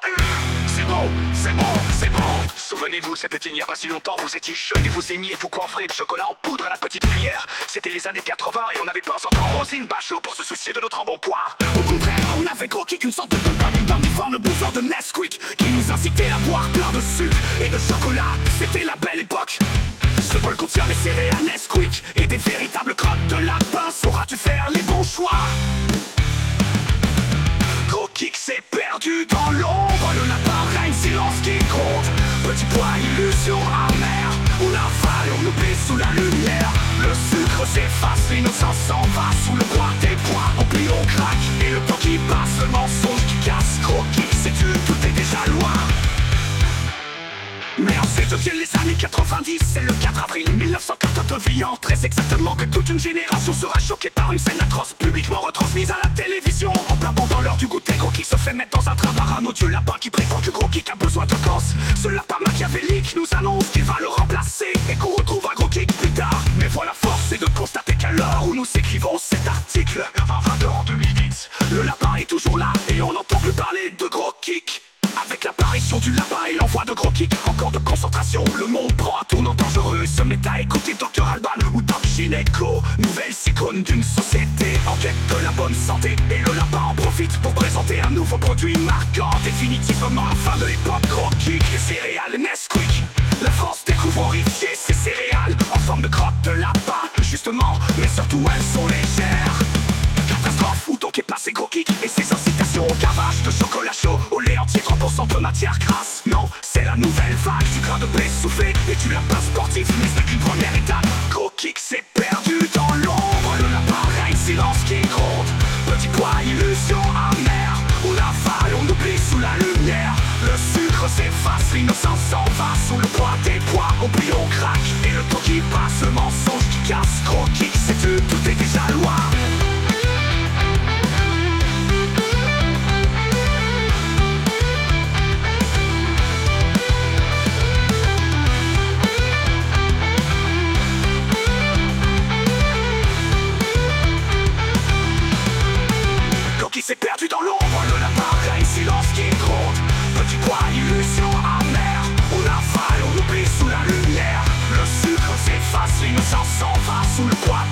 C'est bon, c'est bon, c'est bon. Souvenez-vous, c'était il n'y a pas si longtemps. Vous étiez jeunes et vous aimiez vous coiffer de chocolat en poudre à la petite cuillère. C'était les années 80 et on n'avait pas encore Rosine Bachot pour se soucier de notre embonpoint. Au contraire, on avait Gros-Kick, une sorte de le bouffeur de Nesquik, qui nous incitait à boire plein de sucre et de chocolat. C'était la belle époque. Ce bol contient des céréales Nesquik et des véritables crottes de lapin. Sauras-tu faire les bons choix? Gros-Kick s'est perdu dans l'ombre. Le lapin règne, silence qui compte. Petit pois, illusion amère. On avale, on oublie sous la lumière. Le sucre s'efface, l'innocence s'en va. Sous le poids des poids, on plie, on craque. Et le temps qui passe, le mensonge qui casse. Gros-Kick, sais-tu, tout est déjà loin. Mais ensuite viennent les années 90, c'est le 4 avril 1989, très exactement que toute une génération sera choquée par une scène atroce, publiquement retransmise à la télévision. En plein pendant l'heure du goûter, Gros-Kick se fait mettre dans un train un odieux lapin qui prétend que Gros-Kick a besoin de danse. Ce lapin machiavélique nous annonce qu'il va le remplacer et qu'on retrouvera Gros-Kick plus tard. Mais voilà, force est de constater qu'à l'heure où nous écrivons cet article, 22 en 2010, le lapin est toujours là et on n'entend plus parler de Gros-Kick. Avec l'apparition du lapin et l'envoi de Gros-Kick, encore de concentration, le monde prend un tournant dangereux. Se met à écouter Dr Alban ou Doc Gynéco, nouvelle icône d'une société en quête de la bonne santé. Et le lapin en profite pour présenter un nouveau produit marquant définitivement la fin de l'époque Gros-Kick. Les céréales Nesquik, la France découvre horrifiée ces céréales en forme de crotte de lapin, justement, mais surtout elles sont légères. Catastrophe, où donc est passé Gros-Kick et ses incitations au gavage de chocolat chaud au lait entier 30% de matière grasse. Non, c'est la nouvelle vague du grain de blé soufflé et du lapin sportif, mais ce n'est qu'une première étape. Gros-Kick s'est perdu dans l'ombre, le lapin règne, silence qui gronde. Petit pois, illusion amère, on avale, on oublie sous la lumière. Le sucre s'efface, l'innocence s'en va sous le poids des poids. On plie, on craque et le temps qui passe, le mensonge qui casse. Gros-Kick, sais-tu, tout est déjà loin. Gros-Kick s'est perdu dans l'ombre, le lapin règne, silence qui gronde. Petit pois, illusion amère, on avale, on oublie sous la lumière. Le sucre s'efface, l'innocence s'en va sous le poids